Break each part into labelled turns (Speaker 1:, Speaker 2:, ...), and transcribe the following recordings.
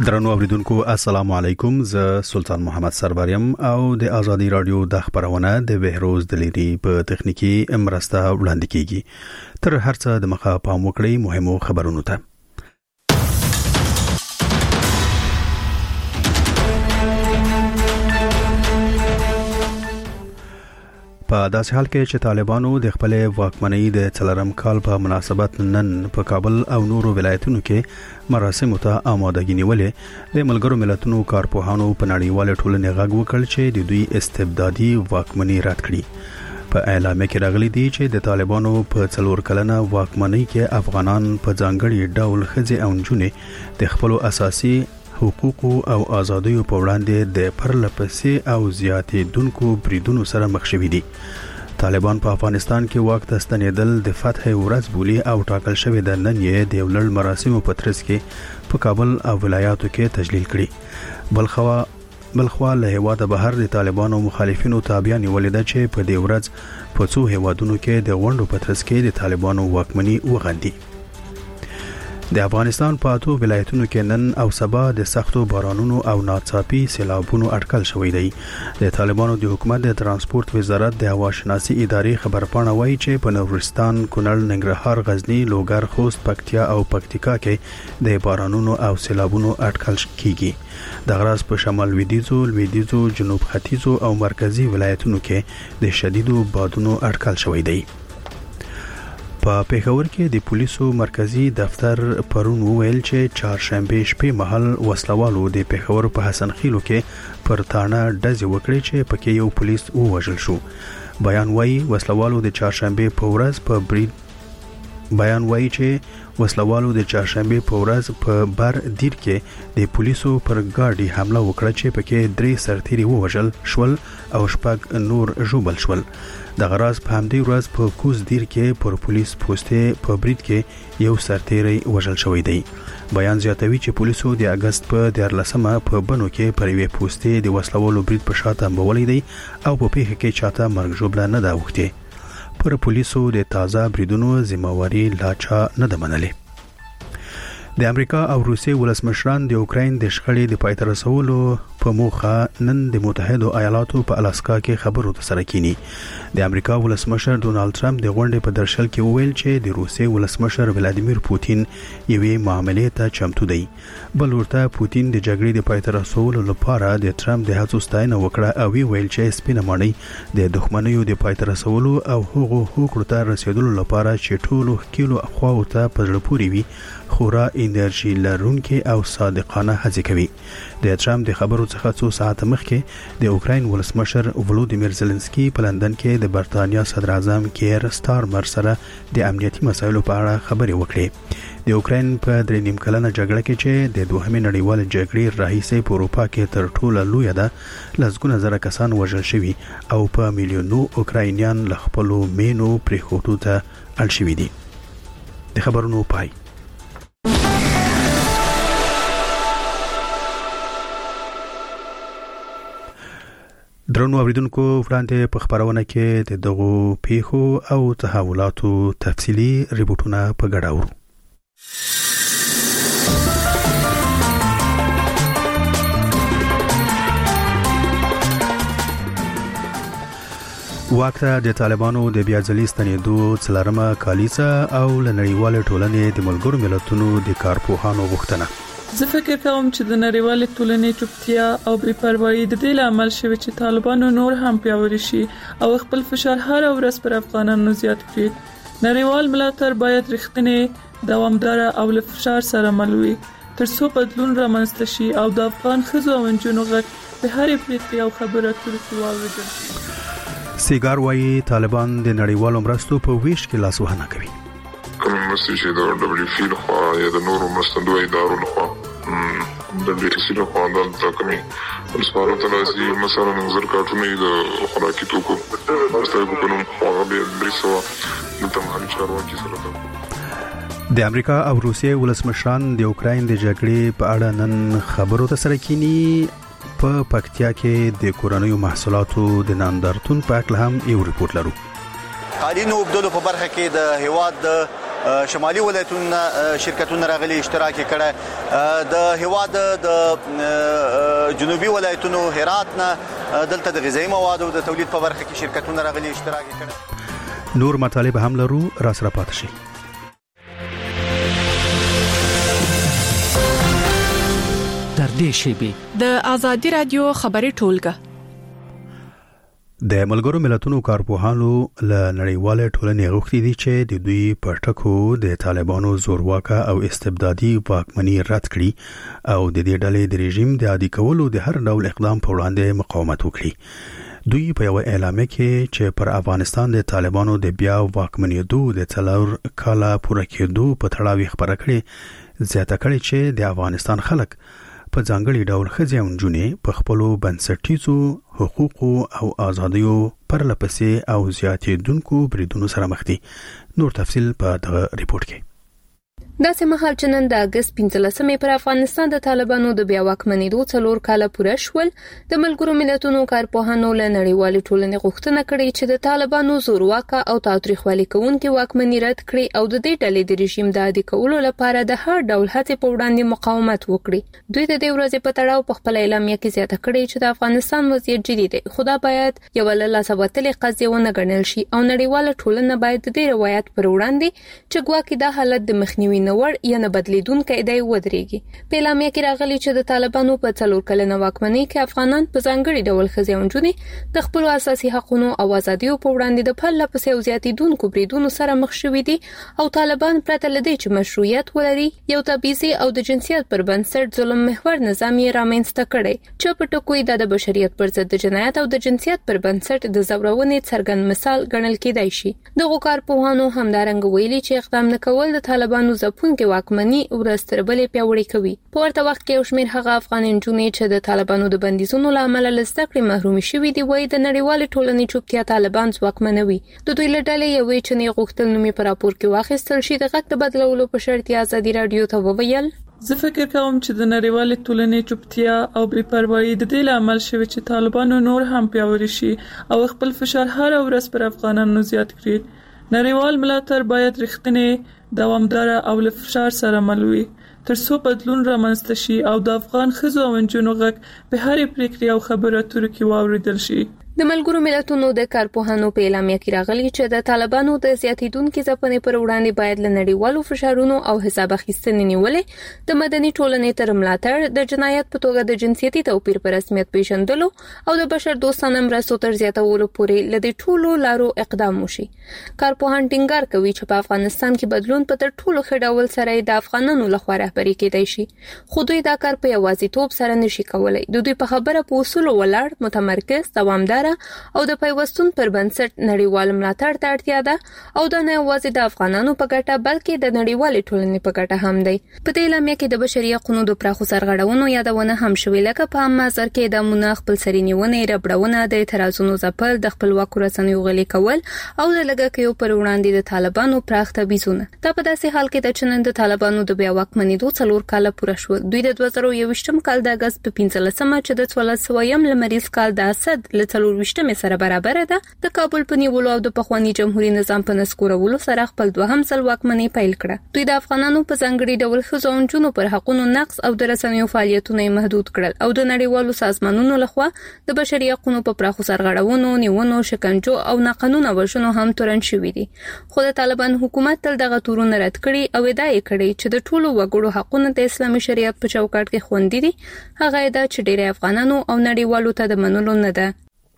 Speaker 1: درنو اوریدونکو السلام علیکم، زه سلطان محمد سربریم او د آزادی رادیو د خبرونه د بهروز دلیری په تخنیکی مرسته وړاندې کیږي. تر هرڅه د مخه پام وکړئ مهمو خبرونو ته. په داسې حال کې چې طالبانو د خپل واکمنۍ د څلورم کال په مناسبت نن په کابل او نورو ولایتونو کې مراسم ته آمادګي نیولې، د ملګرو ملتونو کارپوهانو په نړیواله ټولنې غږ وکړ چې د دوی استبدادي واکمنۍ رد کړي. په اعلامیه کې راغلي دي چې د طالبانو په 4 کلنه واکمنۍ کې افغانان په ځانګړي ډول ښځې او نجونې د خپل اساسي حقوقو او آزادیو په وړاندې د پرلپسې او زیاتېدونکو بریدونو سره مخ شوي دي. طالبان په افغانستان کې واک ته ستنېدل د فتح ورځ بولي او ټاکل شوی د نن یې د ولړ مراسمو په ترڅ کې په کابل او ولایاتو کې تجلیل کړي. بلخوا له هیواده بهر د طالبانو مخالفینو تابع نیولې ده چې په دې ورځ په څو هیوادونو کې د غونډو په ترڅ کې د طالبانو واکمني وغندي. د افغانستان په 8 ولایتونو کې نن او سبا د سختو بارانونو او ناڅاپي سیلابونو اټکل شوی دی. د طالبانو د حکومت د ترانسپورت وزارت د هواشناسي ادارې خبرپاڼه وایي چې په نورستان، کونړ، ننګرهار، غزنی، لوګر، خوست، پکتیا او پکتیکا کې د بارانونو او سیلابونو اټکل کیږي. د غراس په شمال لویدیځو، جنوب ختیځو او مرکزی ولایتونو کې د شدیدو بادونو اټکل شوی دی. په پیښور کې د پولیسو مرکزی دفتر پرون وویل چې چهارشنبه شپې مهال وسلوالو د پیښور په حسن خیلو کې پر تاڼه ډزې وکړې چې پکې یو پولیس ووژل شو. بیان وایي وسلوالو د چهارشنبه په ورځ په بر دیر کې د پولیسو پر گاډي حمله وکړه چې پکې 3 سرتیري ووژل شول او 6 نور ژوبل شول. د غراس په همدې ورځ په کوز دیر کې پر پولیس پوسټه په برید کې یو سرتیری وژل شوی دی. بیان زیاتوي چې پولیسو د اگست په 14مه په بنو کې پر یوې پوسټه د وسلوالو برید په شاته مبولې دی او په پیښه کې چاته مرګ ژوبله نه دا وخته. پر پولیسو د تازه بریدونو ذمہواری لاچا نه ده منلې. د امریکا او روسیې ولسمشران د اوکراین د شخړې د پای ته رسولو په موخه نن د متحده ایالاتو په الاسکا کې خبرو سره کینی. د امریکا ولسمشر ډونالد ټرمپ د غونډې په درشل کې وویل چې د روسیې ولسمشر ولادیمیر پوتین یوې معاملې ته چمتو دی. بل ورته پوتین د جګړې د پای ته رسولو لپاره د ټرمپ د هڅو ستاینه وکړه او ویل چې سپینه ماڼۍ د دښمنیو د پای ته رسولو او هغو حقوقو ته رسیدلو لپاره چې ټولو خپل خواو ته په زړه پورې وي خورا انرژي لرونکي او صادقانه هڅې کوي. د ټرمپ د خبرو څخه څو ساعت مخکې د اوکراین ولسمشر ولودیمیر زيلنسکي په لندن کې د برتانیا صدر اعظم کیر سټارمر سره د امنیتي مسایلو په اړه خبرې وکړې. د اوکراین په 3.5 کلنه جګړه کې چې د دوهمې نړیوالې جګړې راهیسې په اروپا کې تر ټولو لویه ده، لسګونه زره کسان وژل شوي او په میلیونو اوکراینیان له خپلو مینو پرېښودو ته اړ شوي دي. د خبرونو پای. درنو اوریدونکو وړاندې په خبرونه کې د دغو پیښو او تحولاتو تفصیلی ریپورتونه په ګډه اورو. واکته د طالبانو د بیا ځلي ستنېدو څلورمه کالیزه او لنړیواله ټولنې د ملګرو ملتونو د کارپوهانو غوښتنه.
Speaker 2: زه فکر کوم چې د نړیوالې ټولنې چوپتیا او بې پروايي د دې لامل شوی چې طالبانو نور هم پیاوړي شي او خپل فشار هر ورځ پر افغانانو زیات کړي. نړیوال ملاتړ باید رښتینی، دوامدار او له فشار سره مل وي ترڅو بدلون رامنځته شي او د افغان ښځو او نجونو غږ په هرې پریکړې او خبرو اترو کې واورېدل شي.
Speaker 1: سیګار وايي طالبان د نړیوالو مرستو په ویش کې لاسوهنه کوي.
Speaker 3: کوم مرستې چې د WFP لخوا یا د نورو مرستندویه ادارو لخوا د WFP لخوا د کومي سپارو تلاسي مثلا نظر کارتونه د خوراکي توکو مرستې په کوم هغه به برسو د تمام چارواکي سره.
Speaker 1: د امریکا او روسیې ولسمشران د اوکراین د جګړې په اړه نن خبرو ته سره کینی. په پکتیا کې د کورنیو محصولاتو د ناندرتون په اړه هم یو ریپورت لرو.
Speaker 4: قالینو وبدلو په برخه کې د هیواد د شمالي ولایتونو شرکتونه راغلي اشتراک کړه د هواد د جنوبي ولایتونو هرات نه دلته د غذایی موادو د تولید په برخه کې شرکتونه راغلي اشتراک کړه.
Speaker 1: نور مطالب هم لرو، را سره پاتې شئ.
Speaker 5: در دې شیبې د آزادي رادیو خبري ټولګه
Speaker 1: د ملګرو ملتونو کارپوهانو له نړیواله ټولنې غوښتي دي چې د دوی په ټکو د طالبانو زورواکه او استبدادي واکمني رد کړي او د دې ډلې د رژیم د عادي کولو د هر ډول اقدام په وړاندې مقاومت وکړي. دوی په یو اعلامیه کې چې پر افغانستان د طالبانو د بیا واکمنېدو د 4 کاله پوره کېدو په تړاو خبره کړې، زیاته کړې چې د افغانستان خلک په ځانګړي ډول ښځې او نجونې په خپلو بنسټیزو حقوقو او آزادیو پرلپسې او زیاتېدونکو بریدونو سره مخ دي. نور تفصیل په دغه ریپورت کې.
Speaker 6: داسې مهال چې نن د اگست 15مې پر افغانستان د طالبانو د بیا واکمنېدو 4 کاله پوره شول، د ملګرو ملتونو کارپوهانو له نړیوالې ټولنې غوښتنه کړې چې د طالبانو زورواکه او تاوتریخوالي کوونکې واکمني رد کړي او د دې ډلې د رژیم د عادي کولو لپاره د هر ډول هڅې په وړاندې مقاومت وکړي. دوی د دې ورځې په تړاو په خپل اعلامیه کې زیاته کړې چې د افغانستان وضعیت جدي دی، خو دا باید یو له لاسه وتلې قضیه ونه ګڼل شي او نړیواله ټولنه باید د دې روایت پر وړاندې چې ګواکې دا حالت د مخنیوي نوړ یا نه بدلیدونکې دی ودرېږي. په اعلامیه کې راغلي چې د طالبانو په 4 کلنه واکمنۍ کې افغانان په ځانګړي ډول ښځې او نجونې د خپل اساسي حقوقو او آزادیو په وړاندې د پرلپسې او زیاتېدونکو بریدونو سره مخ شوي دي او طالبان پرته له دې چې مشروعیت ولري یو تبعیضي او د جنسیت پر بنسټ ظلم محور نظام یې رامنځته کړی چې په ټکو یې د بشریت پر ضد د جنایت او د جنسیت پر بنسټ د زورونې څرګند مثال ګڼل کېدای شي. دغه کارپوهانو همدارنګه ویلي چې اقدام نه کول د طالبانو ځپونکي واکمني ورځ تر بلې پیاوړې کوي. په ورته وخت کې یو شمېر هغه افغان نجونې چې د طالبانو د بندیزونو له امله له زده کړې محرومې شوي دي وایي د نړیوالې ټولنې چوپتیا طالبان ځواکمنوي. د دوی له ډلې یوې چې نه غوښتل نومې په راپور کې واخیستل شي د غږ د بدلولو په شرط یې ازادي رادیو ته وویل:
Speaker 2: زه فکر کوم چې د نړیوالې ټولنې چوپتیا او بې پروايي د دې لامل شوی چې طالبانو نور هم پیاوړي شي او خپل فشار هر ورځ پر افغانانو زیات کړي. نړیوال ملاتړ باید رښتینی، دوامدار او له فشار سره مل وي ترڅو بدلون رامنځته شي او د افغان ښځو او نجونو غږ په هرې پریکړې او خبرو اترو کې واوریدل شي.
Speaker 6: د ملګرو ملتونو د کارپوهانو په اعلامیه کې راغلي چې د طالبانو د زیاتېدونکو ځپنې پر وړاندې باید له نړیوالو فشارونو او حساب اخیستنې نیولې د مدني ټولنې تر ملاتړ د جنایت په توګه د جنسيتي توپیر پر رسمیت پیژندلو او د بشر دوستانه مرستو تر زیاتولو پورې لدې ټولو لارو اقدام وشي. کارپوهان ټینګار کوي چې په افغانستان کې بدلون په تر ټولو ښه ډول سره د افغانانو لخوا رهبري کېدای شي، خو دوی دا کار په یوازیتوب سره نشي کولای. دوی په خبره په اصول ولاړ، متمرکز، دوامدار او د پیوستون پر بنسټ نړیوال ملاتړ ته اړتیا ده او دا نه یوازې د افغانانو په ګټه بلکې د نړیوالې ټولنې په ګټه هم دی. په دې اعلامیه کې د بشري حقوقو د پراخو سرغړونو یادونه هم شوې، لکه په عام محضر کې د مناخ خپلسري نیونې، ربړونه، د اعتراضونو ځپل، د خپلواکو رسنیو غلي کول او د لږکیو پر وړاندې د طالبانو پراخ تبعیضونه. دا په داسې حال کې د چنن د طالبانو د بیا واکمنېدو 4 کاله پوره شو. دوی د 2021م کال د اگست په 15مه چې د 1400م لمریز کال د اسد له 24مې سره برابر ده د کابل په نیولو او د پخوانی جمهوریت نظام په نسکورولو سره خپل دوهم ځل واکمنۍ پیل کړه. دوی د افغانانو په ځانګړي ډول ښځو او نجونو پر حقوقو نقض او د رسنیو فعالیتونه محدود کړل او د نړیوالو سازمانونو لخوا د بشري حقوقو په پراخو سرغړونو، نیونو، شکنجو او ناقانونه وژنو هم تورن شوې دي. خو د طالبان حکومت تل دغه تورونه رد کړي او ادعا یې کړې چې د ټولو وګړو حقوقو د اسلامي شریعت په چوکاټ کې خوندي دي. هغه ادعا چې ډېر افغانانو او نړیوالو ته د منلو نه ده.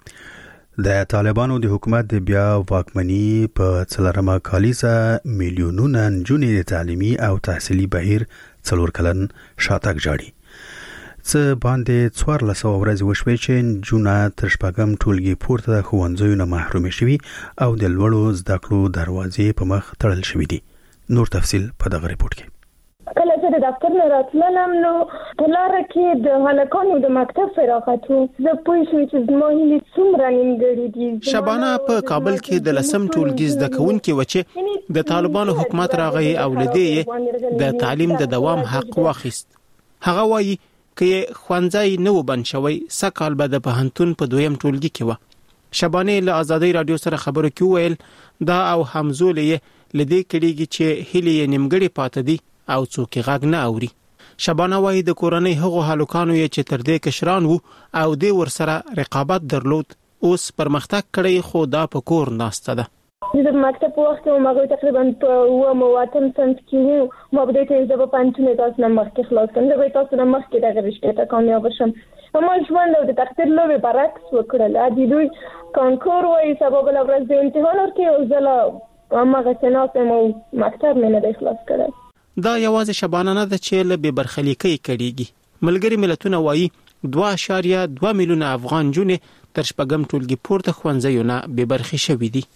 Speaker 1: د طالبانو د حکومت د بیا واکمنۍ په 4مه کالیزه میلیونونه نجونې د تعلیمي او تحصیلي بهیر 4 کلن شاتګ جاړي. څه باندې 1400 ورځې وشوي چې نجونه تر شپږم ټولګي پورته د ښوونځیو نه محرومې شوي او د لوړو زده کړو دروازې په مخ تړل شوي دي. نور تفصیل په دغه ریپورت کې.
Speaker 7: کله چې د دفتر نه راتلم نو په لاره کې د هلکانو د مکتب فراغت و، زه پوه شوم چې زما هیلې څومره نیمګړې دي.
Speaker 8: شبانه په کابل کې د 10م ټولګي زده کوونکي و چې د طالبانو حکومت راغی او لدې د تعلیم د دوام حق واخیست. هغه وایي چې خوانځای نو بن شوی سکهال به د پهنتون په 2م ټولګي کې و. شبانه له آزادۍ رادیو سره خبرو کې ویل دا او همزولې لدې کېږي چې هلي نیمګړي پاتې دي او څوک غږ نه اوري. شبانه وايي د کورنۍ هغو هلکانو چې تر دې کشران وو او د ورسره رقابت درلود اوس پرمختګ کړی خو دا په کور ناسته ده.
Speaker 7: د مکتب په وخت کې موږ تقریبا په مواتم سنت کې مو بده ته د پنځه تاسو نه مخکې خلاص کړم د تاسو نه مخکې د رشتې ته کامیاب شم. ما ژوند د تقدیر لوبه برعکس وکړل. ادي دوی کانکور وایي سبب له ورځې د امتحان ورکې او زله ما غسنات مو مکتب نه د خلاص کړل.
Speaker 8: دا یوازې شبانه نه ده چې له بې برخلیکۍ کړيږي. ملګری ملتونه وایي 2.2 میلیونه افغان جونې تر شپږم ټولګي پورته ښوونځیو نه بې برخې شوي دي.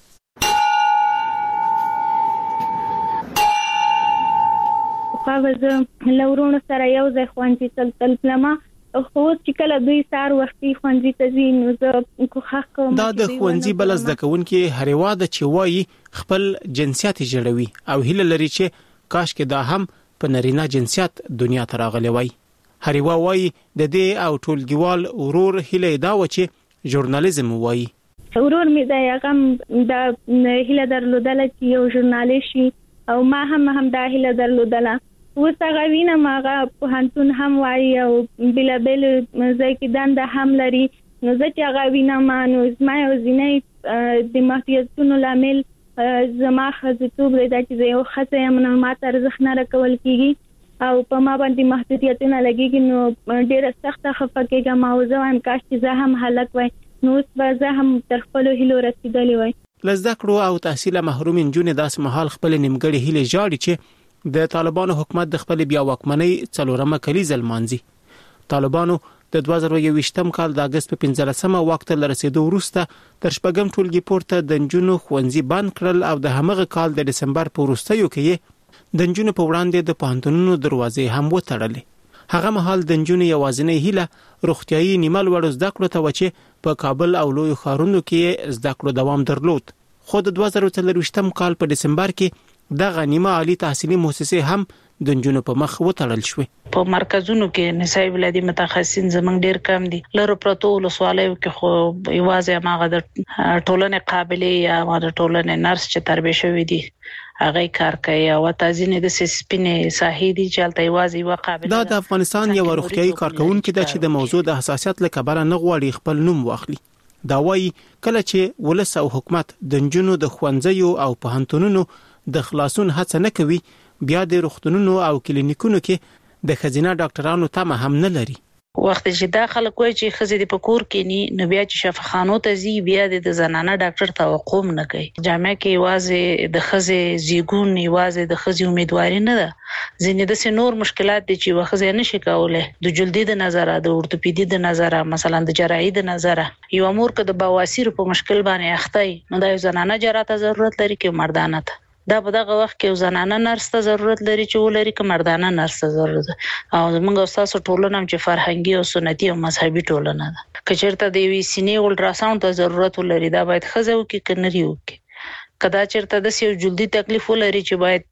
Speaker 9: خو لورونو سره یو ځای ښوونځي ته تللم خو چې کله دوی سار وختي ښوونځي ته ځي نو زه کوښښ کوم
Speaker 8: دا د ښوونځي بل زده کوونکي هر واده چې وایي خپل جنسیت جوړوي او هیله لري چې کاش کې دا هم په نارینه جنسیت دنیا ته راغلی وای. هریوا وای د دې او ټولګیوال ورور هیله دا و چې ژورنالیزم وای.
Speaker 9: ورور می دا هغه د هیله درلودل چې یو ژورنالیست شي او ما هم دا هیله درلودل. اوس هغه وینم هغه پوهنتون هم وای او بل ځای کې دنده هم لري. نو زه چې هغه وینم نو زما یو ځینې د محدودیتونو لامل زما خزتوب دی چې یو خزه یم نو ما ته ارزښت نه راکول کیږي او په ما باندې محدودیتونه لګیږي نو ډیره سخته خفه کېږم او زه وایم کاش چې زه هم هلک وای نو اوس به زه هم تر خپلو هیلو رسیدلی وای.
Speaker 8: له زده کړو او تحصیله محروم نجونې داسې مهال خپل نیمګړې هیلې جاړي چې د طالبانو حکومت د خپل بیا واکمنۍ 4مه کلیزه لمانځي. طالبانو د 2021م کال د اگست په 15مه وخت له رسیدو وروسته تر شپږم ټولګي پورته د نجونو ښوونځي بند کړل او د همغه کال د دسمبر په وروستیو کې د نجونو په وړاندې د پوهنتونونو دروازې هم وتړلې. هغه مهال د نجونو یوازینۍ هیله روغتیايي نیمل وړو زده کړو ته و چې په کابل او لوی ښارونو کې زده کړو دوام درلود. خو د 2023م کال په دسمبر کې د غنیمه عالی تحصیلي مؤسسې هم د نجونو په مخ وتړل شوې.
Speaker 10: په مرکزونو کې نسای ولادي متخصصین زمنګ ډیر کم دي. لره پروتو ولسوالیو کې خو یوازې ماغه د ټولنې قابلیت یا د ټولنې نرس چې تربیه شوی دي هغه کار کوي او تازینه د سپینې ساحې دي چې الته یوازې وقابل.
Speaker 8: دا د افغانستان یو روغتيایي کارکونکو د چې د موضوع د حساسیت لکبره نه غواړي خپل نوم واخلي. دا وایي کله چې ولس او حکومت د نجونو د ښوونځیو او پوهنتونونو د خلاصون هڅه نه کوي بیا د روغتونونو او کلینیکونو کې د خزینه ډاکټرانو تمه هم نه لري.
Speaker 10: وخت چې داخله کوي چې خزې د پکور کې ني نو بیا چې شفاخانو ته زی بیا د زنانه ډاکټر توقع نه کوي. جامع کې واځي د خزې زیګون واځي د خزې امیدواري نه ده. ځینې د نور مشکلات دي چې وخزې نشي کولای د جلدی د نظر د اورتوپیدي د نظر مثلا د جراحي د نظر یو امور کې د بواسیر په مشکل باندې اخته نو د زنانه جراحت ضرورت لري کې مردانه ته. دا په دغه وخت کې زنانه نرس ته ضرورت لري چې ولري که مردانه نرس ته ضرورت او موږ تاسو ټولنه چې فرهنګي او سنتي او مذهبي ټولنه ده. که چیرته د وی سینې الټراساوند ته ضرورت ولري دا باید خزو کې کنري وکي. کدا چیرته د یو جلدی تکلیف ولري چې باید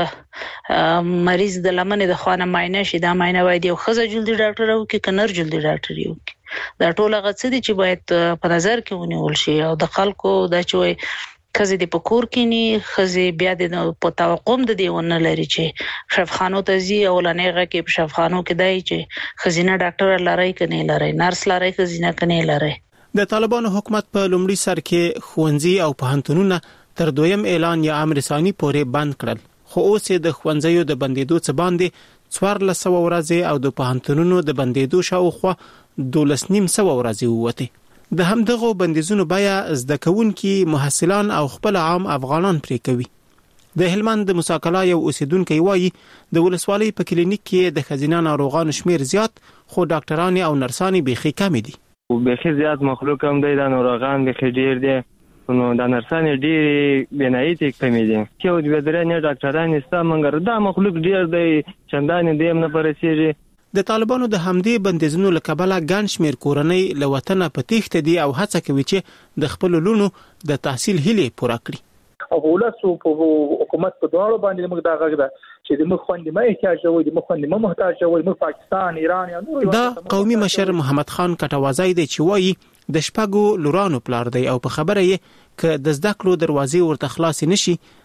Speaker 10: د مریض د لمنې د خوانه معاینه شي دا معاینه باید یو خزه جلدی ډاکټر او کې کنر جلدی ډاکټر یو دا ټول غڅ دي چې باید په نظر کې ونیول شي او د خلکو د چوي خزې د پکور کې ني خزې بیا د په توقم د دیونه لري چې شفخانو ته زی او لنیغه کې په شفخانو کې دای چې خزینه ډاکټر لاري کني لاري نرس لاري خزینه کني لاري.
Speaker 8: د طالبانو حکومت په لومړي سر کې ښوونځي او پوهنتونونه تر دویم اعلان یا امر ثاني پورې بند کړل. خو اوس د ښوونځیو د بندیدو څخه باندې 1400 ورځې او د پوهنتونونو د بندیدو شاوخوا 1200 ورځې وته. د همدغه بندیزونو بیا زده کوونکي محصلان او خپل عام افغانان پرې کوي. د هلمند مساکلا یو اوسیدونکو وایي د ولسوالۍ په کلینیک کې د خزینه ناروغانو شمیر زیات خو ډاکټران او نرسان بيخي کم دي.
Speaker 11: بيخي زیات مخلوق هم دی د ناروغان بيخي ډیر دي نو د نرسان ډیر بنایي کم دي. چې د بدرنه ډاکټران استامنګر دا مخلوق ډیر دی چندان دیم نه پرسیږي.
Speaker 8: د طالبانو د حمدې بندیزونو لکبله ګڼ شمیر کورنۍ له وطنه په تېښته دي او هڅه کوي چې د خپل لونو د تحصیل هیلې پوره کړي.
Speaker 12: او ولاسو په حکومت په دواړو باندې موږ دا غږ ده چې د مخ خوندې ما احتیاج وي د مخ خوندې ما محتاج وي موږ پاکستان ایران یا نور
Speaker 8: دا قومي مشر محمد خان کټوازی دی چې وایي د شپږو لورانو پلار دی او په خبره یې ک د زده کړو دروازې ورته خلاص نشي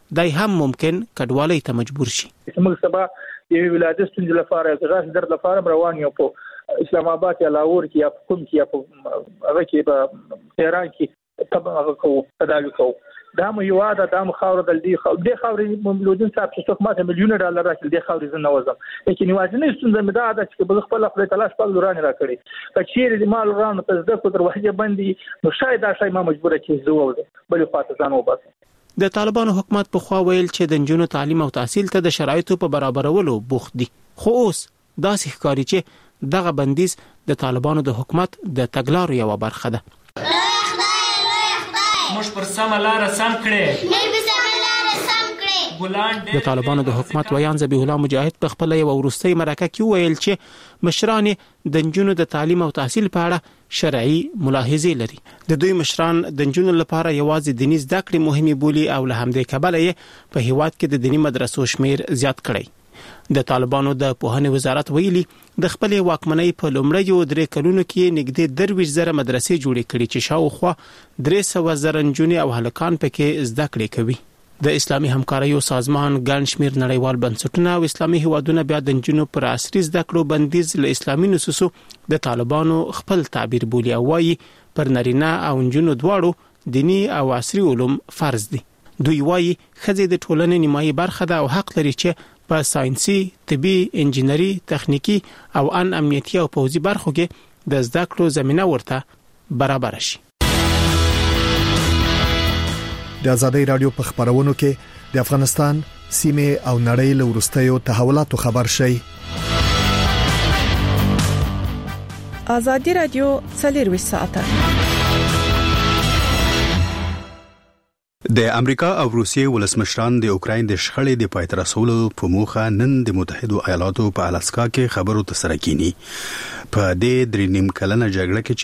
Speaker 8: دای هم ممکن کډوالۍ ته مجبور شي.
Speaker 12: موږ سبا یو ولادت ستونزې لپاره د راس درد لپاره روان یو په اسلام آباد یا لاهور کې یا په کوم کې یا په هغه کې په تهران کې تبعه کوو تداوی کوو. دا مو یو عادت د خاور د دې خاورې مملودین صاحب چې څوک ماته میلیونه ډالر راکړي د خاورې زنه وزم لیکن واځنه ستونزه مې دا عادت چې په خپل خپل تلاش په لورانه راکړي کچېر د مال ورانه په زده کو تر وحجه باندې نو شاید دا شای ما مجبور چې زوول بل خاطر ځان وباسم.
Speaker 8: د طالبانو حکومت په خوا ویل چې د نجونو تعلیم او تحصیل ته د شرایطو په برابرولو بوخت دي، خو اوس داسې ښکاري چې دغه بندیز د طالبانو د حکومت د تګلارو یوه برخه ده.
Speaker 13: موږ پر سمه لاره سم کړې.
Speaker 8: د طالبانو د حکومت ویان ذبیح الله مجاهد په خپل یو وروستۍ مرکه کې ویل چې مشران د نجونو د تعلیم او تحصیل په اړه شرعي ملاحظې لري. د دوی مشران د نجونو لپاره یوازې دیني زده کړې مهمه بولي او له همدې کبله یې په هیواد کې د دیني مدرسو شمیر زیات کړی. د طالبانو د پوهنې وزارت ویلي د خپل واکمنۍ په لومړیو 3 کلونو کې نږدې 23,000 مدرسې جوړې کړې چې شاوخوا 300,000 نجونې او هلکان پکې زده کړې کوي. د اسلامي همکاریو سازمان ګڼ شمیر نړیوال بنسټونه او اسلامي هیوادونه بیا د نجونو پر عصري زده کړو بندیز له اسلامي نصوصو د طالبانو خپل تعبیر بولي او وايي پر نارینه او نجونو دواړو دینی او عصري علوم فرض دي. دوی وايي ښځې د ټولنې نیمایي برخه ده او حق لري چې په ساينسي، طبي، انجینري، تخنیکی او امنیتي او پوځي برخو کې د زده کړو زمينه ورته برابر شي.
Speaker 14: د آزادۍ رادیو په خبرونو کې د افغانستان سیمه او نړۍ له ورستیو تحولاتو خبر شي.
Speaker 5: آزادۍ رادیو 24 ساعته.
Speaker 1: د امریکا او روسیې ولسمشران د اوکراین د شخړې د پای ته رسولو په موخه نن د متحده ایالاتو په الاسکا کې خبرو ترسره کینی. په دې 3 کلنه جګړه کې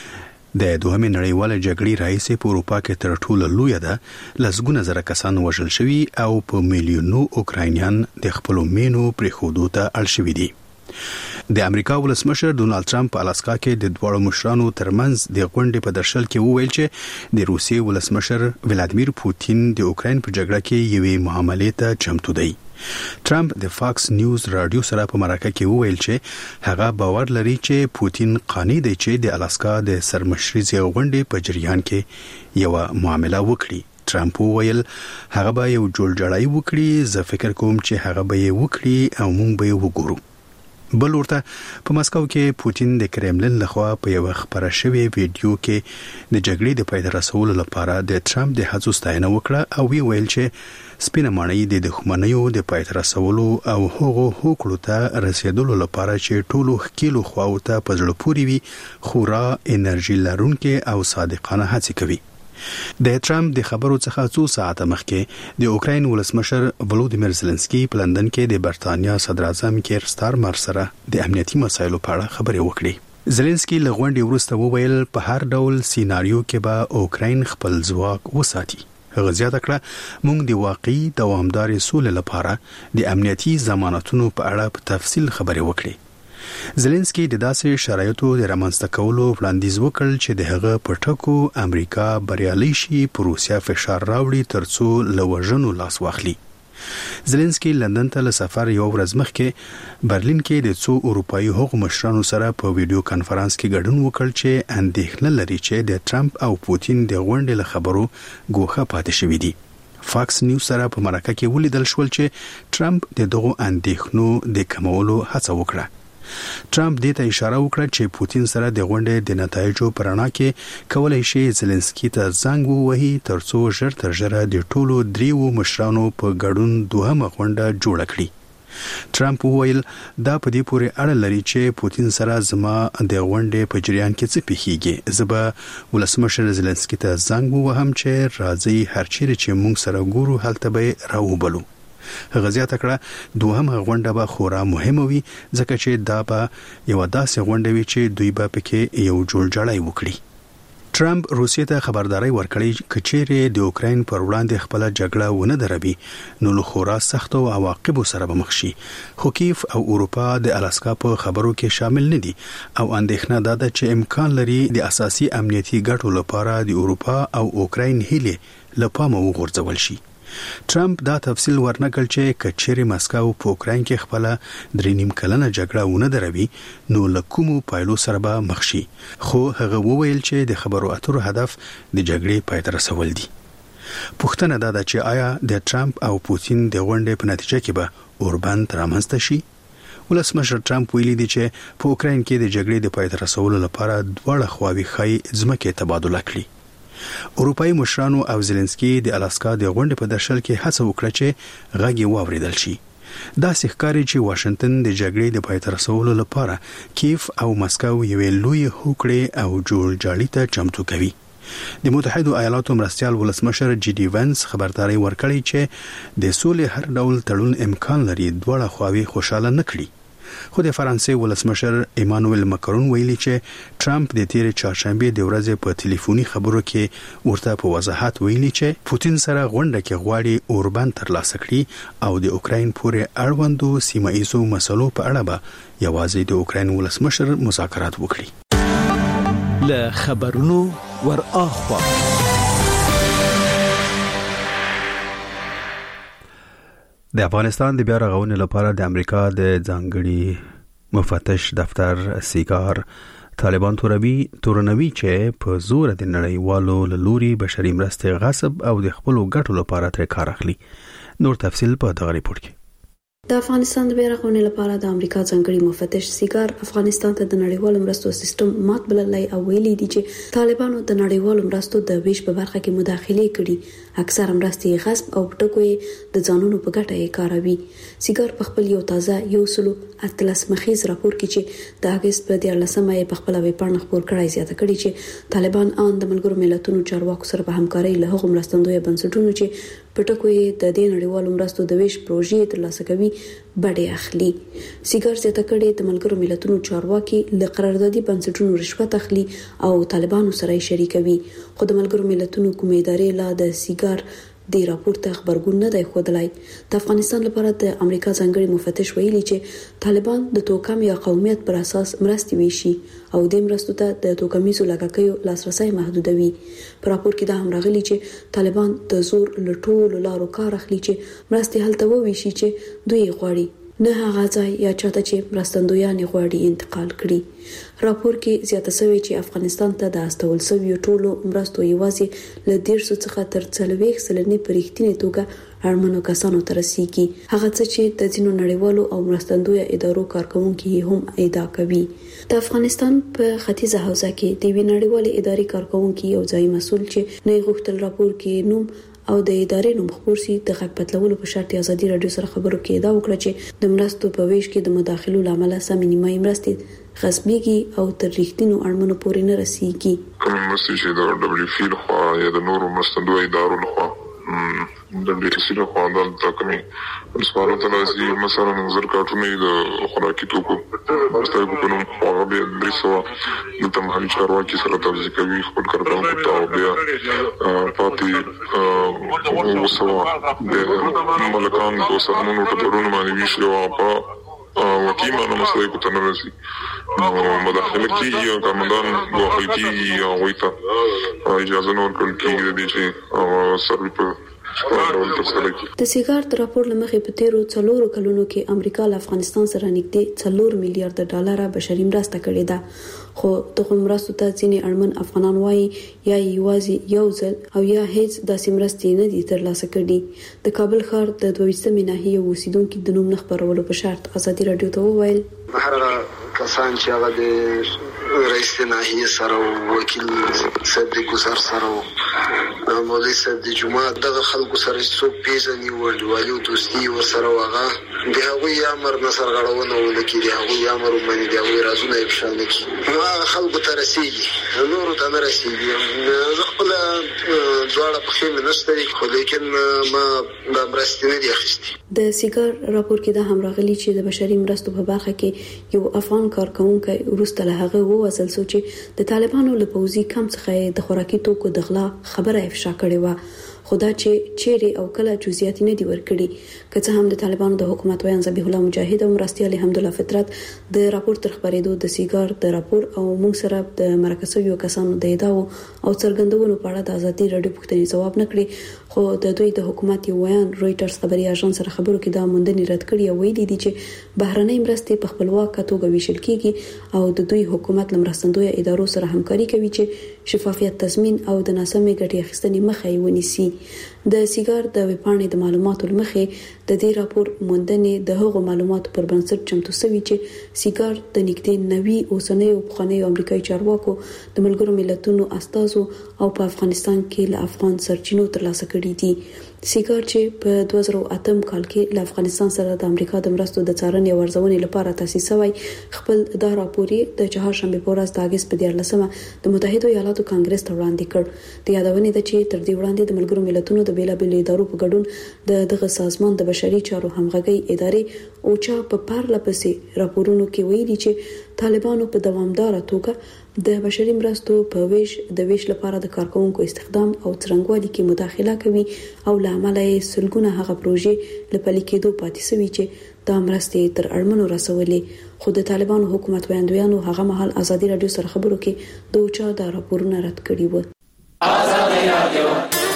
Speaker 1: چې د دوهمې نړیواله جګړې راهیسې په اروپا کې تر ټولو لویه ده، لسګونه زره کسان وژل شوي او په میلیونو اوکراینیان د خپل مینو پرېښودو ته اړ شوي دي. د امریکا ولسمشر ډونالد ټرمپ په الاسکا کې د دوه مشرانو ترمنځ د غونډې په درشل کې وویل چې د روسیې ولسمشر ولادیمیر پوتین د اوکراین په جګړه کې یوې معاملې ته چمتو دی. ټرمپ د فاکس نیوز رادیو سره په مرکه کې وویل چې هغه باور لري چې پوتین قانع دی چې د الاسکا د سرمشريزي غونډې په جریان کې یو معامله وکړي. ټرمپ وویل هغه به یو جوړجاړی وکړي، زه فکر کوم چې هغه به یې وکړي او موږ به یې وګورو. بل ورته په مسکو کې پوتین د کرملن لخوا په یو خبره شوی ویډیو کې د جګړې د پای ته رسولو لپاره د ټرمپ د هڅو ستاینه وکړه او ویل چې سپینه ماڼۍ د دښمنیو د پای ته رسولو او هغو هوکړو ته رسیدلو لپاره چې ټولو خکیلو خواو ته په زړه پورې وي خورا انرژي لرونکي او صادقانه هڅې کوي. د ټرمپ د خبرو څخه څو ساعته مخکې د اوکراین ولسمشر ولودیمیر زيلنسکي په لندن کې د برتانیا صدر اعظم کیر سټارمر سره د امنیتي مسایلو په اړه خبرې وکړې. زيلنسکي له غونډې وروسته وویل په هر ډول سیناریو کې به اوکراین خپل ځواک وساتي. هغه زیاته کړه موږ د واقعي دوامدار سولې لپاره د امنیتي ضمانتونو په اړه په تفصیل خبرې وکړې. زيلنسکي د داسې شرایطو د رامنځته کولو وړاندیز وکړ چې د هغه په ټکو امریکا بریالي شي په روسیا فشار راوړي ترڅو لوژنو لاس واخلي. زيلنسکي لندن ته له سفر یو ورځ مخکې برلین کې د څو اروپایي حقوق مشرانو سره په ویډیو کانفرنس کې ګډون وکړ چې اندېښنه لري چې د ټرمپ او پوتین د غونډې له خبرو ګوښه پاتې شوې دي. فاکس نیوز سره په مرکه کې ولیدل شول چې ټرمپ د دغو اندېښنو د کمولو هڅه وکړه. ټرمپ دې ته اشاره وکړه چې پوتین سره د غونډې د نتایجو پرانا کې کولای شي زيلنسکي ته زنګ ووهي ترڅو ژر تر ژره د ټولو 3 مشرانو په ګډون دوهمه غونډه جوړه کړي. ټرمپ وویل دا په دې پورې اړه لري چې پوتین سره زما د غونډې په جریان کې څه پیښیږي. زه ولسمشر زيلنسکي ته زنګ ووهم چې راځي هرچیرې چې موږ سره ګورو هلته به راوبلو. هغه زیاته کړه دوهمه غونډه به خورا مهمه وي ځکه چې دا به یو داسې غونډه وي چې دوی به پکې یو جوړجاړی وکړي. ټرمپ روسیې ته خبرداري ورکړې کچېره د اوکراین پر وړاندې خپل جګړه ونه دروي نو له خورا سختو عواقبو سره به مخ شي. خو کیف او اروپا د الاسکا په خبرو کې شامل نه دي او اندېښنه ده چې امکان لري د اساسي امنیتي ګټو لپاره د اروپا او اوکراین هیله له پامه وغورځول شي. ټرمپ دا تفصیل ورنکړ چې کچېره مسکو په اوکرين کې خپل 3.5 کلنه جګړه ونه دروي نو لکومو پایلو سره به مخ شي خو هغه وویل چې د خبرو اترو هدف د جګړې پای ته رسول دي پوښتنه دا ده چې آیا د ټرمپ او پوتین د غونډې په نتیجه کې به اوربند رامنځته شي ولسمشر ټرمپ ویلي دی چې په اوکرين کې د جګړې د پای ته رسولو لپاره دواړه خواوې خای ځمکه تبادله کړي اروپאי مشرانو او زيلنسکي د الاسکا د غونډې په درشل کې هڅه وکړه چې غږ یې واوریدل شي دا ښکاري چې واشنگټن د جګړې د پای ته رسولو لپاره کیف او مسکو یوې لوی هوکړې او جوړجاړي ته چمتو کوي د متحده ایالاتو مرستيال ولسمشر جی ډي وانس خبرداري ورکړی چې د سولې هر ډول تړون امکان لري دواړه خواوې خوشاله نکړي خو د فرانسې ولسمشر ایمانوئل ماکرون ویلي چې ټرمپ د تیر چهارشنبه د ورځې په ټلیفوني خبرو کې ورته په وضاحت ویلي چې پوتین سره غونډه کې غواړي اوربند ترلاسه کړي او د اوکرين پورې اړوندو سیمایي مسلو په اړه به یوازې د اوکرين ولسمشر مذاکرات وکړي
Speaker 15: له خبرونو ور اخوا
Speaker 1: د افغانستان د بیا رغونې لپاره د امریکا د ځانګړي مفتش دفتر سیګار طالبان تورنوي چې په زور د نړیوالو لوري بشري مرستې غصب او د خپل ګټو لپاره تر کار اخلي نور تفصيل په دغه ریپورت کې
Speaker 16: د افغانستان د بیا رغونې لپاره د امریکا ځانګړي مفتش سیګار افغانستان ته د نړیوالو مرستو سیستم مات بللای او ویلي دي چې طالبانو د نړیوالو مرستو د ویش په برخه کې مداخله کړي اکثر مرستې غصب او ټکوي د ځانونو په ګټه یې کاروي سیګار په خپل یو تازه اتلس مخیز راپور کې چې د اگست په 14مه په خپل ویبپاڼه خبر کړای زیاته کړي چې طالبان ان د ملګرو ملتونو چارواکو سره په همکارۍ له هغو مرستندوی بنسټونو چې په ټکوي د دې نړیوالو مرستو د ویش پروژې ترلاسه کوي بډې اخلي سیګار زیاته کړي د ملګرو ملتونو چارواکي له قراردادي بنسټونو رشوت اخلي او طالبانو سره شریکوي خو د ملګرو ملتونو کومې ادارې لا د سیګار د راپور ته خبرګون نه دی خودلای د افغانستان لپاره د امریکا ځانګړي مفتش ویلي چې طالبان د توکم یا قومیت پر اساس مرستې ویشي او د مرستو ته د توکمیزو لګاکیو لاسرسي محدودوي پر راپور کې دا هم راغلي چې طالبان د زور لټولو لارو کار اخلي چې مرستې هلته وویشي چې دوی غواړي نه هغه ځای یا چاته چې مرستندویان غواړي انتقال کړي راپور کې زیاته شوی چې افغانستان ته د استول شوی ټولو مرستو یوازې ل 150 څخه تر 40 سلنې پرېختنې توګه اړمنو کسانو ته رسیږي هغه څه چې د ځینو نړیوالو او مرستندوی ادارو کارکونکو هم ادعا کوي د افغانستان په ختیځه حوزه کې د نړیوالې ادارې کارکونکو یو ځای مسول چې نه غوښتل راپور کې نوم او د ادارې نوم خبر سي د غږ پټلولو په شرط ازادي رادیو سره خبرو کې دا وکړه چې د مرستو په ویش کې د مداخلو لامل سمې نیمایي مرستې غصبيږي او تر ریښتینو اړمنو پورې نه رسیږي
Speaker 3: کوم مرستې چې د دبليو اف پی خو یا د نورو مرستندوی ادارو لخوا د ډیټسي له خوا د تکمي سپارښتنه تلاسي مثلا نظر کارتونه د خوراکي توکو مرستې په کوم خو به درسو د تمهاري چارواکي سره توضیح کوي خپل کارکونکو ته او بیا پاتې وسوا د ملکان کو سمونو ته ورونه باندې ویشلو په وکیمه نو مسلې کو ته نه رسي مداخله کیږي کمندان دوه کیږي او وایته اجازه نور کول کیږي د چې سروي په
Speaker 16: د سیګار تر راپور لمخې په تیرو 4 کلونو کې امریکا له افغانستان سره نږدې 4 میلیارډ ډالر بشري مرسته کړې ده خو دغه مرستو ته ځینې اړمن افغانان وایي یا یوازې یو ځل او یا هیڅ داسې مرستې نه دي ترلاسه کړې د کابل ښار د 22مې ناحیې اوسیدونکو د نوم نه خبرولو په شرط ازادي رادیو ته وویل
Speaker 17: هر کسان چې هغه د رئیس ناحیې سره وکیل صدیق ګزار سره مولوی صاحب د جمعه دغه خلکو سره څوک پیژني ولې دوستي ورسره واغه د هغه امر نصر غړونه ولکې د هغه امر باندې د هغه رازونه افشان کی هغه خلکو ته رسیږي نور ته نه رسیږي زه خپل دواړه په خېمه نشته خو لیکن ما د مرستې نه دی اخیستي
Speaker 16: د سیګار راپور کې دا هم راغلي چې د بشري مرستو په برخه کې یو افغان کارکونکو ورسته له هغه ووصل سوچ د طالبانو له پوزي کم څخه د خوراکي توکو د غلا خبره افشا کړې و خدا چې چیرې او کله جزئیات نه دی ورکړي که څه هم د طالبانو د حکومت ویان ذبیح الله مجاهد او مرستیال حمدالله فطرت د راپور تر خبرېدو د سیګار د راپور او موږ سره د مرکزي یو کسانو د ادعاو او څرګندونو په اړه د ازادي رادیو پوښتنې جواب نکړي خو د دوی د حکومت یو ویان رويټرز خبري اژانس سره خبرو کې دا موندنې رد کړې او ویلي دي چې بهرنۍ مرستې په خپلواک توګه ویشل کیږي او د دوی حکومت لمرستندوی ادارو سره همکاري کوي چې شفافیت تضمین او د ناسمې ګټې اخیستنې مخه یې ونیسي. د سیګار د ویبپاڼې د معلوماتو لمخې د دې راپور موندنې د هغو معلوماتو پر بنسټ چمتو شوی چې سیګار د نږدې 90 اوسنۍ او پخوانۍ امریکایي چارواکو د ملګرو ملتونو استازو او په افغانستان کې له افغان سرچینو ترلاسه کړي دي. سیګار چې په 2008 کال کې له افغانستان سره د امریکا د مرستو د څارنې او ارزونې لپاره تاسیس شوی خپل دا راپور د چهارشنبه په ورځ د اگست په 14 د متحده ایالاتو کانګرس ته وړاندې کړ. د یادونې ده چې تر دې وړاندې د ملګرو ملتونو د بیلابېلو ادارو په ګډون دغه سازمان د بشري چارو همغږي ادارې اوچا په پارله پسې راپورونو کې ویلي چې طالبانو په دوامدار توګه د بشري مرستو په ویش لپاره د کارکونکو استخدام او څرنګوالي کې مداخله کوي او لامل یې سلګونه هغه پروژې لپاره کېدو پاتې شوی چې د مرستې تر اړمنو رسولې خو د طالبانو حکومت ویاندویانو هغه مهال ازادي رادیو سره خبرو کې دوچا د راپورونه رد کړي وو. ازادي رادیو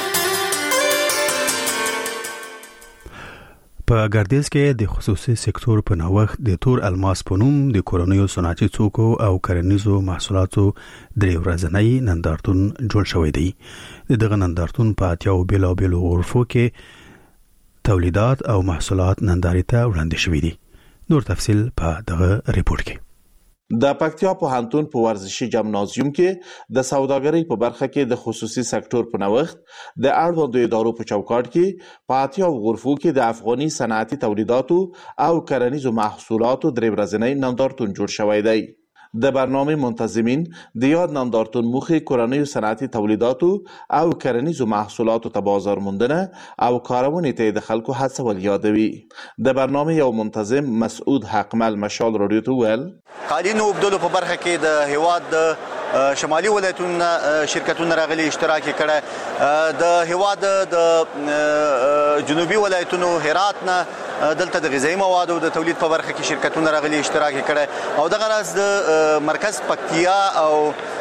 Speaker 1: په ګردیز کې د خصوصي سکتور په نوښت د تور الماس په نوم د کورنیو صنعتي توکو او کرنیزو محصولاتو درې ورځنی نندارتون جوړ شوی دی. دغه نندارتون په اتیاو بیلابیلو غرفو کې تولیدات او محصولات نندارې ته وړاندې شوي دي. نور تفصیل په دغه ریپورت کې.
Speaker 18: د پکتیا پوهنتون په ورزشي جمنازیوم کې د سوداګرۍ په برخه کې د خصوصي سکتور په نوښت د اړوندو ادارو په چوکاټ کې په اتیاو غرفو کې د افغاني صنعتي تولیداتو او کرنیزو محصولاتو درې ورځنی نندارتون جوړ شوی دی. د برنامه منتظمین د یاد نندارتون موخې کورنیو صنعتي تولیداتو او کرنیزو محصولاتو ته بازار موندنه او کارونې ته د خلکو هڅول یادوي. د برنامه یو منتظم مسعود حقمل مشال رادیو ته ویل
Speaker 4: قالینو بدلو په برخه کې د هیواد د شمالي ولایتونو شرکتونو راغلي اشتراک کړه. د هیواد د جنوبي ولایتونو هرات نه دلته د غذایی موادو د تولید په برخه کې شرکتونه راغلي اشتراک کړي او دغه راز د مرکز پکتیا او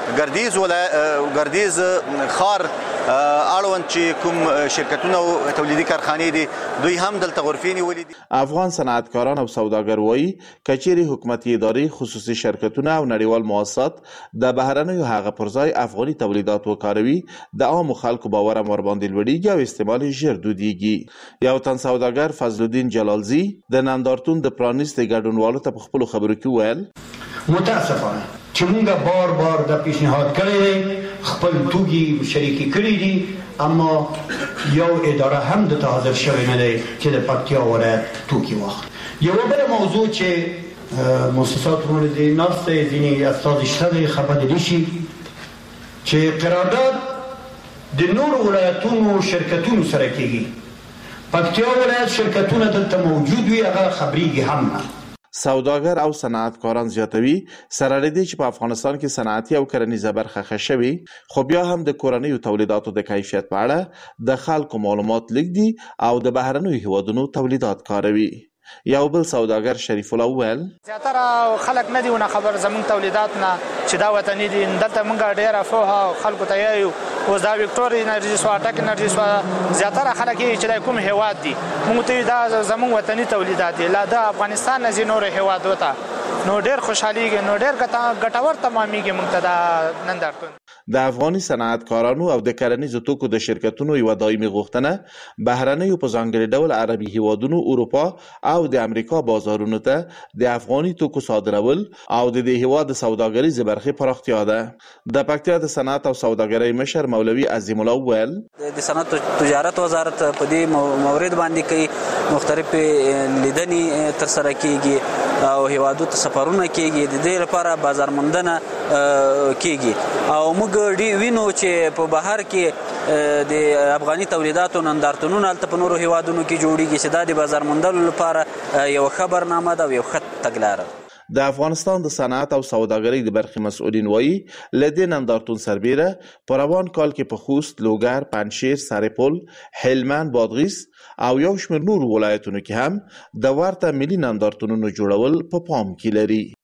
Speaker 4: ګردیز خار اړوند چې کوم شرکتونه او تولیدي کارخانې دي دوی هم دلته غرفې نیولې دي.
Speaker 18: افغان صنعتکاران او سوداګر وایي کچېرې حکومتي ادارې خصوصي شرکتونه او نړیوال مؤسسات د بهرنیو هغه پر ځای افغاني تولیدات وکاروي د عامو خلکو باور هم ورباندې لوړېږي او استعمال یې ژر دودیږي. یو تن سوداګر فضل الدین جلالزی د نندارتون د پرانیستې ګډونوالو ته په خپلو خبرو کې ویل
Speaker 19: متاسفانه چې موږ بار د پیشنهاد کړی خپل توګي شریکي کړی دي اما یو اداره هم د حاضر شوی نه دی چې د پکتیا ولایت توګي واخلي. یو بل موضوع چې مؤسسات ورته نفسه ځینی استاد شته خبر دي شي چې قرارداد د نور ولایتونو شرکتونو سره کیږي. پکتیا ولایت شرکتونه دلته موجود وي هغه خبريږي هم نه.
Speaker 18: سوداګر او صنعتکاران زیاتوي سره لري چې په افغانستان کې صنعتي او کرنیزه برخه خښوي خو بیا هم د کورنیو تولیداتو د کیفیت په اړه د خلکو معلومات لیک دي او د بهرنیو هیوادونو تولیدات کاروي. یو بل سوداګر شریف الله ویل
Speaker 20: زیاتره خلک نه دی ونه خبر زمون تولیدات نه چې دا وطني دي دلته مونږ ډیره فوها خلکو ته یو اوس دا وکټوري انرژي سواټک انرژي سوا زیاتره خلک چې کوم هیواد دي مونږ ته دا زمون وطني تولیدات دي لا د افغانستان نه نور هیواد وته نو ډیر خوشحاليږي نو ډیر ګټور تماميږي مونږ ته دا نندارتون.
Speaker 18: د افغاني صنعتکارانو او د کرنیزو توکو د شرکتونو یو دایمي غوښتنه بهرنیو په ځانګړي ډول عربي هیوادونو اروپا او د امریکا بازارونو ته د افغاني توکو صادرول او د دې هیواد سوداګریزه برخه پراختیا ده. د پکتیا د صنعت او سوداګرۍ مشر مولوي عظیم الله ویل
Speaker 21: د صنعت تجارت وزارت په دې مورید باندې کوي مختلف لیدنې تر سره کیږي او هیوادو ته سفرونه کیږي د دې لپاره بازار موندنه کیږي او موږ دی وینو چې په بهر کې د افغاني تولیداتو نندارتونونه الته په نورو هیوادونو کې جوړیږي چې دا د بازار موندلو لپاره یو خبرنامه ده او یو خط تګلاره.
Speaker 18: د افغانستان د صنعت او سوداګرۍ د برخې مسؤلین وایي لدې نندارتون سربیره په روان کال کې په خوست، لوګر، پنجشیر، سرپل، هلمند، بادغیس او یو شمېر نورو ولایتونو کې هم د ورته ملي نندارتونونو جوړول په پام کې لري.